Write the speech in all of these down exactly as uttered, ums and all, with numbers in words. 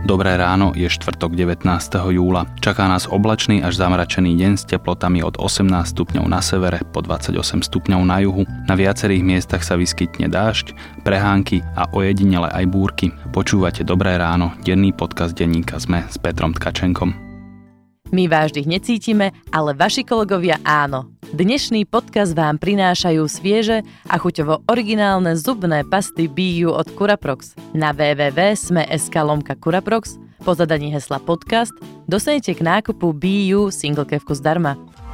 Dobré ráno, je štvrtok devätnásteho júla. Čaká nás oblačný až zamračený deň s teplotami od osemnásť stupňov na severe po dvadsaťosem stupňov na juhu. Na viacerých miestach sa vyskytne dážď, prehánky a ojedinele aj búrky. Počúvate Dobré ráno, denný podcast denníka SME s Petrom Tkačenkom. My vás vždy necítime, ale vaši kolegovia áno. Dnešný podcast vám prinášajú svieže a chuťovo originálne zubné pasty bé ú od Curaprox. Na w w w bodka sme bodka es ká lomka Curaprox po zadaní hesla podcast dostanete k nákupu bé ú single kevku zdarma.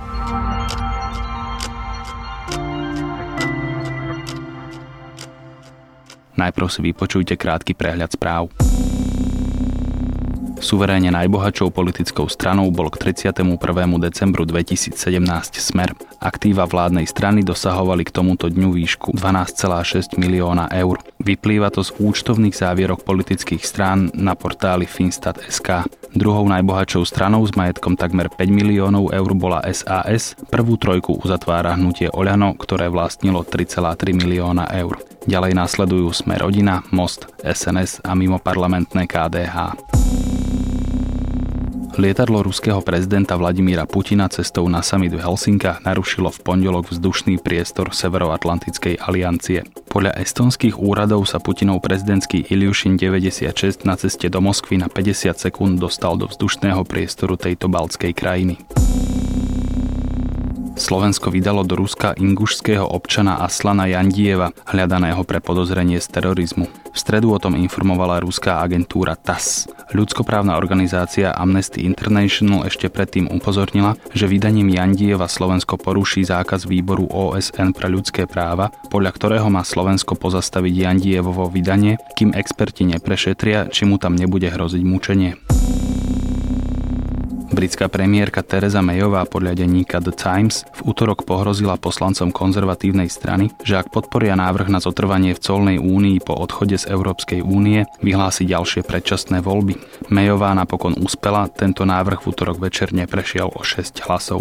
Najprv si vypočujte krátky prehľad správ. Suverénne najbohatšou politickou stranou bol k tridsiatemu prvému decembru dvetisícsedemnásť Smer. Aktíva vládnej strany dosahovali k tomuto dňu výšku dvanásť celá šesť milióna eur. Vyplýva to z účtovných závierok politických strán na portáli finstat bodka es ká. Druhou najbohatšou stranou s majetkom takmer päť miliónov eur bola es a es. Prvú trojku uzatvára hnutie Oľano, ktoré vlastnilo tri celá tri milióna eur. Ďalej nasledujú Smer rodina, Most, es en es a mimoparlamentné ká dé há. Lietadlo ruského prezidenta Vladimíra Putina cestou na summit v Helsinkách narušilo v pondelok vzdušný priestor Severoatlantickej aliancie. Podľa estonských úradov sa Putinov prezidentský Iljušin deväťdesiatšesť na ceste do Moskvy na päťdesiat sekúnd dostal do vzdušného priestoru tejto baltskej krajiny. Slovensko vydalo do Ruska ingušského občana Aslana Jandijeva, hľadaného pre podozrenie z terorizmu. V stredu o tom informovala ruská agentúra TASS. Ľudskoprávna organizácia Amnesty International ešte predtým upozornila, že vydaním Jandijeva Slovensko poruší zákaz výboru ó es en pre ľudské práva, podľa ktorého má Slovensko pozastaviť Jandijevovo vydanie, kým experti neprešetria, či mu tam nebude hroziť mučenie. Britská premiérka Theresa Mayová podľa denníka The Times v utorok pohrozila poslancom konzervatívnej strany, že ak podporia návrh na zotrvanie v colnej únii po odchode z Európskej únie, vyhlási ďalšie predčasné voľby. Mayová napokon uspela, tento návrh v utorok večer neprešiel o šesť hlasov.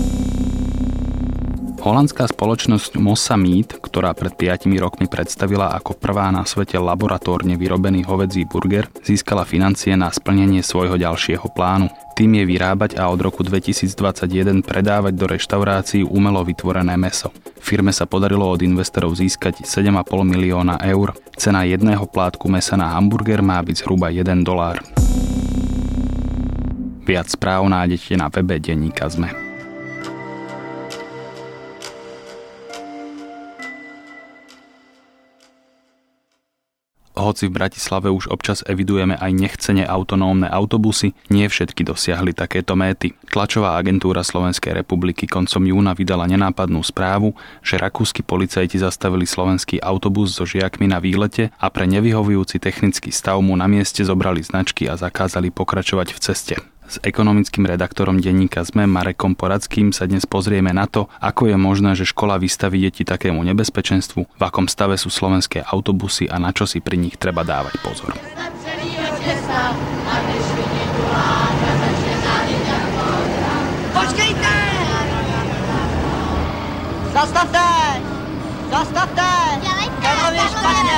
Holandská spoločnosť Mosa Meat, ktorá pred piatimi rokmi predstavila ako prvá na svete laboratórne vyrobený hovädzí burger, získala financie na splnenie svojho ďalšieho plánu. Tým je vyrábať a od roku dvetisícdvadsaťjeden predávať do reštaurácií umelo vytvorené mäso. Firme sa podarilo od investorov získať sedem a pol milióna eur. Cena jedného plátku mäsa na hamburger má byť zhruba jeden dolár. Viac správ nájdete na webe denníka SME. Hoci v Bratislave už občas evidujeme aj nechcene autonómne autobusy, nie všetky dosiahli takéto méty. Tlačová agentúra Slovenskej republiky koncom júna vydala nenápadnú správu, že rakúski policajti zastavili slovenský autobus so žiakmi na výlete a pre nevyhovujúci technický stav mu na mieste zobrali značky a zakázali pokračovať v ceste. S ekonomickým redaktorom denníka SME Marekom Poradským sa dnes pozrieme na to, ako je možné, že škola vystaví deti takému nebezpečenstvu, v akom stave sú slovenské autobusy a na čo si pri nich treba dávať pozor. Počkejte! Zastavte! Zastavte! Karlovy špatne!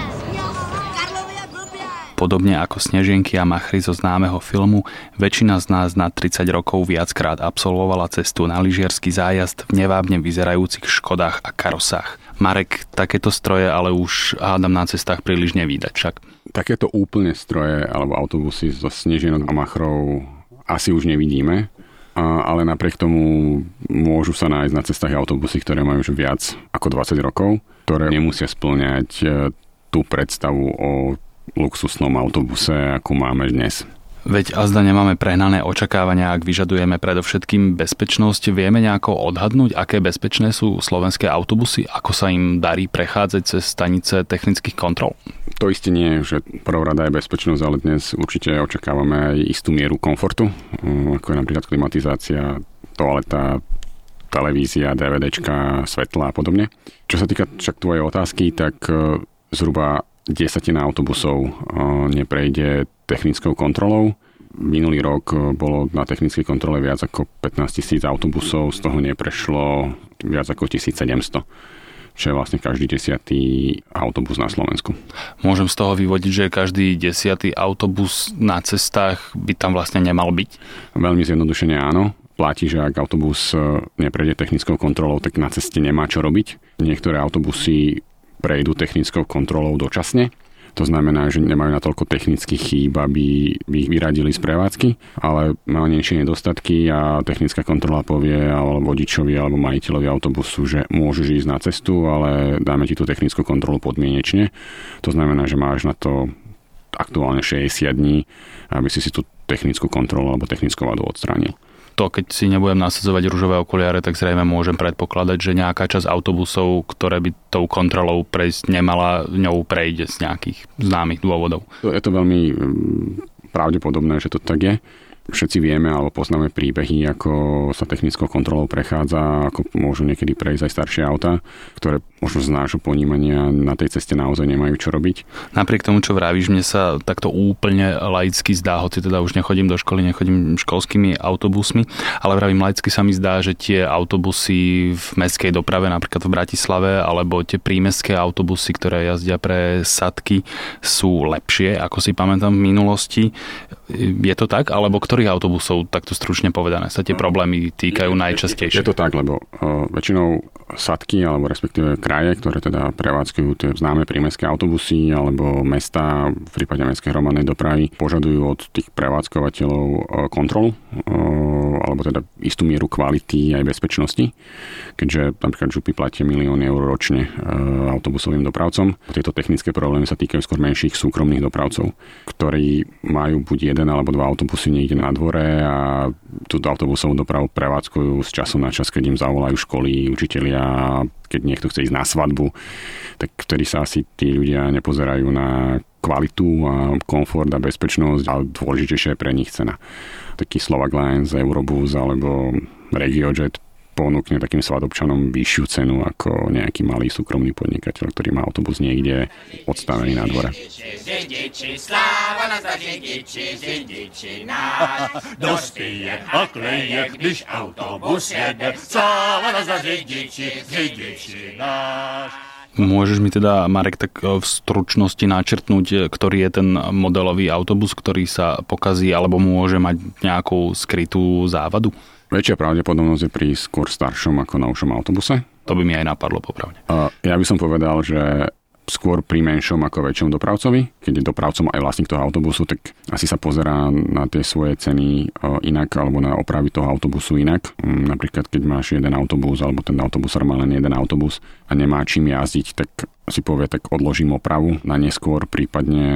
Podobne ako Snežienky a Machry zo známeho filmu, väčšina z nás na tridsať rokov viackrát absolvovala cestu na lyžiarsky zájazd v nevábne vyzerajúcich Škodách a karosách. Marek, takéto stroje ale už hádam na cestách príliš nevídať však. Takéto úplne stroje alebo autobusy zo Snežienok a Machrov asi už nevidíme, ale napriek tomu môžu sa nájsť na cestách autobusy, ktoré majú už viac ako dvadsať rokov, ktoré nemusia spĺňať tú predstavu o luxusnom autobuse, ako máme dnes. Veď azda nemáme prehnané očakávania, ak vyžadujeme predovšetkým bezpečnosť. Vieme nejako odhadnúť, aké bezpečné sú slovenské autobusy? Ako sa im darí prechádzať cez stanice technických kontrol? To isté nie, že prvorada je bezpečnosť, ale dnes určite očakávame aj istú mieru komfortu, ako je napríklad klimatizácia, toaleta, televízia, DVDčka, svetla a podobne. Čo sa týka však tvojej otázky, tak zhruba desatina autobusov neprejde technickou kontrolou. Minulý rok bolo na technickej kontrole viac ako pätnásť tisíc autobusov, z toho neprešlo viac ako tisícsedemsto. čo je vlastne každý desiatý autobus na Slovensku. Môžem z toho vyvodiť, že každý desiatý autobus na cestách by tam vlastne nemal byť? Veľmi zjednodušene áno. Platí, že ak autobus neprejde technickou kontrolou, tak na ceste nemá čo robiť. Niektoré autobusy prejdú technickou kontrolou dočasne. To znamená, že nemajú natoľko technických chýb, aby by ich vyradili z prevádzky, ale majú niečie nedostatky a technická kontrola povie alebo vodičovi alebo majiteľovi autobusu, že môžeš ísť na cestu, ale dáme ti tú technickú kontrolu podmienečne. To znamená, že máš na to aktuálne šesťdesiat dní, aby si si tú technickú kontrolu alebo technickú vadu odstránil. To, keď si nebudem nasadzovať ružové okuliare, tak zrejme môžem predpokladať, že nejaká časť autobusov, ktoré by tou kontrolou prejsť nemala, ňou prejde z nejakých známych dôvodov. Je to veľmi pravdepodobné, že to tak je. Všetci vieme alebo poznáme príbehy, ako sa technickou kontrolou prechádza, ako môžu niekedy prejsť aj staršie autá, ktoré možno z nášho ponímania na tej ceste naozaj nemajú čo robiť. Napriek tomu, čo vravíš, mne sa takto úplne laicky zdá, hoci teda už nechodím do školy, nechodím školskými autobusmi, ale vravím, laicky sa mi zdá, že tie autobusy v mestskej doprave, napríklad v Bratislave, alebo tie prímestské autobusy, ktoré jazdia pre sadky, sú lepšie, ako si pamätám v minulosti. Je to tak? Alebo ktorých autobusov, takto stručne povedané, sa tie problémy týkajú najčastejšie? Je to tak, lebo uh, väčšinou sadky, alebo respektíve kraje, ktoré teda prevádzkujú tie známe prímestské autobusy, alebo mesta, v prípade mestskej hromadnej dopravy, požadujú od tých prevádzkovateľov uh, kontrolu, uh, alebo teda istú mieru kvality aj bezpečnosti, keďže napríklad župy platia milióny eur ročne uh, autobusovým dopravcom. Tieto technické problémy sa týkajú skôr menších súkromných dopravcov, ktorí majú buď jeden alebo dva autobusy niekde na dvore a túto autobusovú dopravu prevádzkujú z času na čas, keď im zavolajú školy, učitelia, keď niekto chce ísť na svadbu, tak vtedy sa asi tí ľudia nepozerajú na kvalitu a komfort a bezpečnosť, ale dôležitejšie je pre nich cena. Taký Slovak Lines, Eurobus alebo Regiojet ponúkne takým svadobčanom vyššiu cenu ako nejaký malý súkromný podnikateľ, ktorý má autobus niekde odstavený na dvore. Dospěje a kleje, když autobus jede. Sláva nás za řidiči, řidiči náš. Môžeš mi teda, Marek, tak v stručnosti načrtnúť, ktorý je ten modelový autobus, ktorý sa pokazí alebo môže mať nejakú skrytú závadu? Väčšia pravdepodobnosť je pri skôr staršom ako novšom autobuse. To by mi aj napadlo, popravde. Ja by som povedal, že skôr pri menšom ako väčšom dopravcovi. Keď je dopravcom aj vlastník toho autobusu, tak asi sa pozerá na tie svoje ceny inak alebo na opravy toho autobusu inak. Napríklad, keď máš jeden autobus alebo ten autobus má len jeden autobus a nemá čím jazdiť, tak si povie, tak odložím opravu na neskôr, prípadne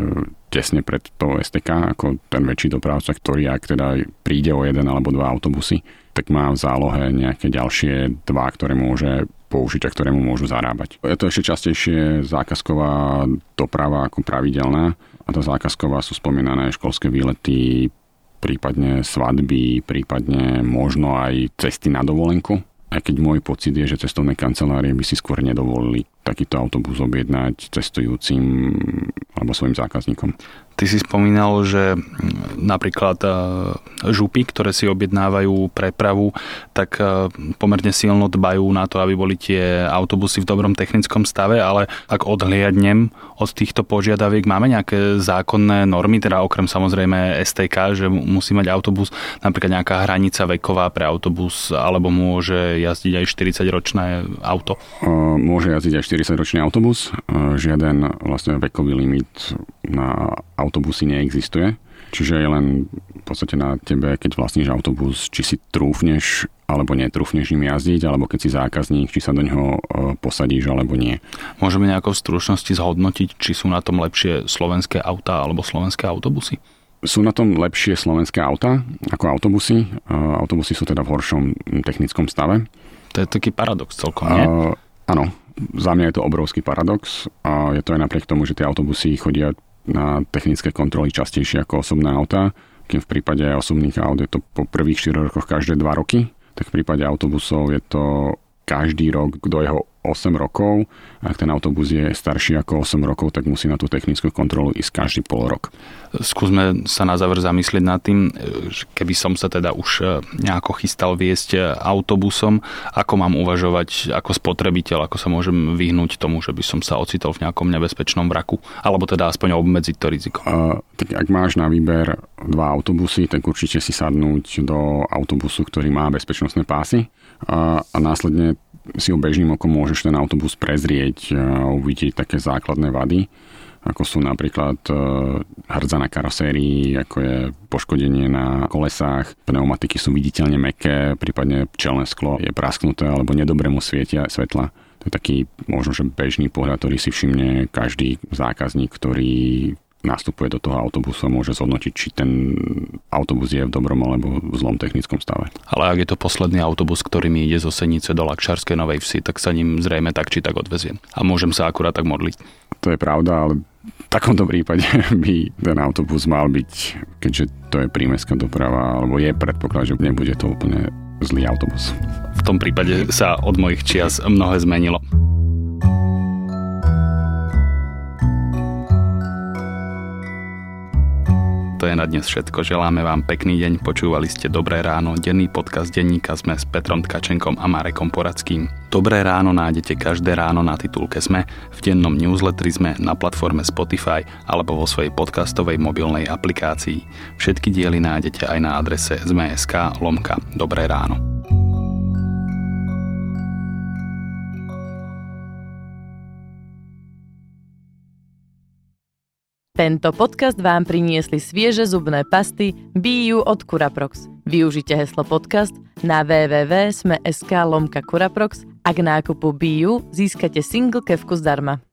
tesne pred to es té ká, ako ten väčší dopravca, ktorý ak teda príde o jeden alebo dva autobusy, tak má v zálohe nejaké ďalšie dva, ktoré môže použiť a ktorému môžu zarábať. Je to ešte častejšie zákazková doprava ako pravidelná a tá zákazková sú spomínané školské výlety, prípadne svadby, prípadne možno aj cesty na dovolenku. Aj keď môj pocit je, že cestovné kancelárie by si skôr nedovolili takýto autobus objednať cestujúcim alebo svojim zákazníkom. Ty si spomínal, že napríklad župy, ktoré si objednávajú prepravu, tak pomerne silno dbajú na to, aby boli tie autobusy v dobrom technickom stave, ale ak odhliadnem od týchto požiadaviek, máme nejaké zákonné normy, teda okrem samozrejme es té ká, že musí mať autobus napríklad nejaká hranica veková pre autobus, alebo môže jazdiť aj štyridsaťročné auto? Môže jazdiť aj štyridsaťročný autobus. Žiaden vlastne vekový limit na autobusy neexistuje. Čiže je len v podstate na tebe, keď vlastníš autobus, či si trúfneš alebo netrúfneš im jazdiť, alebo keď si zákazník, či sa do neho posadíš alebo nie. Môžeme nejako v stručnosti zhodnotiť, či sú na tom lepšie slovenské autá alebo slovenské autobusy? Sú na tom lepšie slovenské autá ako autobusy. Autobusy sú teda v horšom technickom stave. To je taký paradox celkom, nie? Uh, áno, za mňa je to obrovský paradox. A je to aj napriek tomu, že tie autobusy chodia na technické kontroly častejšie ako osobné autá. Kým v prípade osobných aut je to po prvých štyroch rokoch každé dva roky, tak v prípade autobusov je to každý rok do jeho osem rokov. Ak ten autobus je starší ako osem rokov, tak musí na tú technickú kontrolu ísť každý pol rok. Skúsme sa na záver zamyslieť nad tým, keby som sa teda už nejako chystal viesť autobusom, ako mám uvažovať ako spotrebiteľ, ako sa môžem vyhnúť tomu, že by som sa ocitol v nejakom nebezpečnom vraku, alebo teda aspoň obmedziť to riziko. Uh, tak ak máš na výber dva autobusy, tak určite si sadnúť do autobusu, ktorý má bezpečnostné pásy a, a následne si ho bežným okom môžeš ten autobus prezrieť a uvidieť také základné vady, ako sú napríklad hrdza na karosérii, ako je poškodenie na kolesách, pneumatiky sú viditeľne mäkké, prípadne čelné sklo je prasknuté alebo nedobre mu svietia svetla. To je taký možno, že bežný pohľad, ktorý si všimne každý zákazník, ktorý nastupuje do toho autobusu a môže zhodnotiť, či ten autobus je v dobrom alebo v zlom technickom stave. Ale ak je to posledný autobus, ktorý mi ide zo Senice do Lakšárskej Novej Vsi, tak sa ním zrejme tak či tak odveziem. A môžem sa akurát tak modliť. To je pravda, ale v takomto prípade by ten autobus mal byť, keďže to je prímestská doprava, alebo je predpoklad, že nebude to úplne zlý autobus. V tom prípade sa od mojich čias mnohé zmenilo. To je na dnes všetko. Želáme vám pekný deň. Počúvali ste Dobré ráno, denný podcast denníka SME s Petrom Tkačenkom a Marekom Poradským. Dobré ráno nájdete každé ráno na titulke SME, v dennom newsletteri SME, na platforme Spotify alebo vo svojej podcastovej mobilnej aplikácii. Všetky diely nájdete aj na adrese sme.sk lomka Dobré ráno. Tento podcast vám priniesli svieže zubné pasty bé ú od Curaprox. Využite heslo podcast na w w w bodka sme bodka es ká lomka Curaprox a k nákupu bé ú získate single kevku zdarma.